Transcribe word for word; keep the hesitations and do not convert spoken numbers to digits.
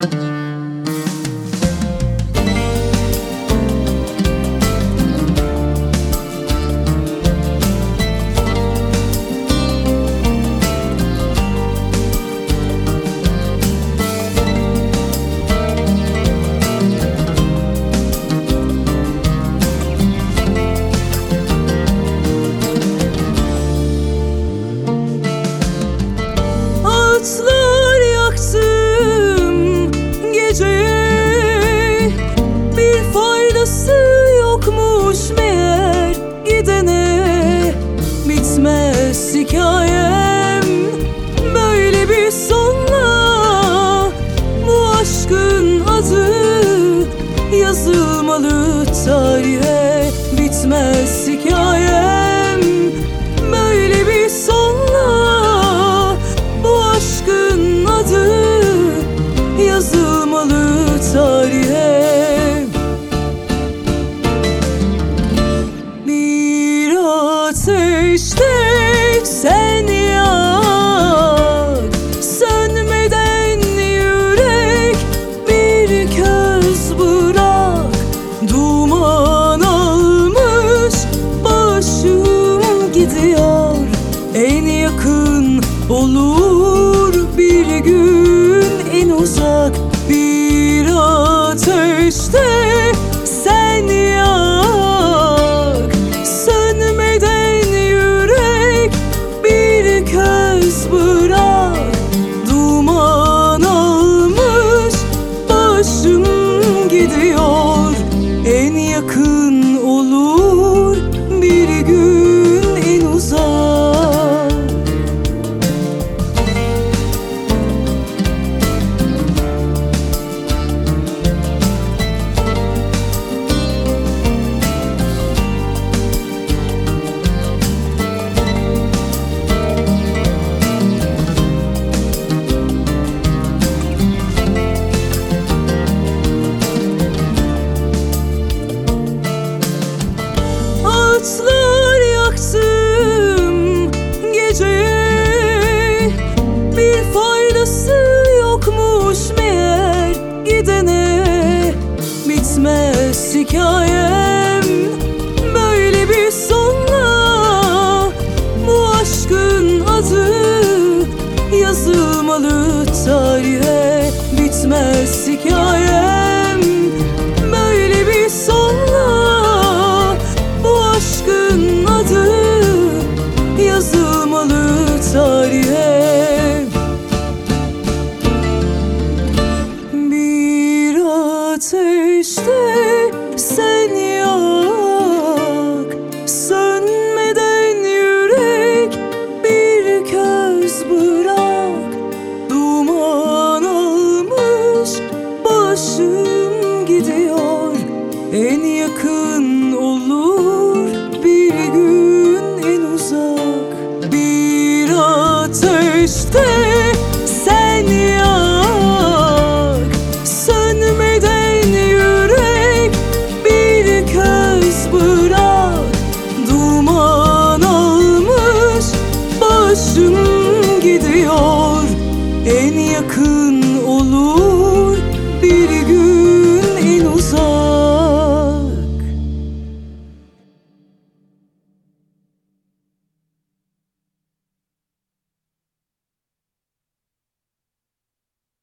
Ağıtlar yaktım geceye, bir faydası yokmuş meğer gidene. Bitmez hikayem böyle bir sonla, bu aşkın adı yazılmalı tarihe. Bitmez hikayem böyle bir sonla, bu aşkın adı yazılmalı tarihe. Bir ateşte sen yak, sönmeden yürek bir köz bırak. Duman almış başım gidiyor, en yakın olur bir gün en uzak. Bir ateşte sen yak, sönmeden yürek bir köz bırak. Duman almış başım gidiyor, en yakın olur bir gün en uzak. Ağıtlar yaktım geceye, bir faydası yokmuş meğer gidene. Bitmez hikayem böyle bir sonla, bu aşkın adı yazılmalı tarihe. Bitmez hikayem böyle bir sonla, bu aşkın adı yazılmalı tarihe. Bir ateşte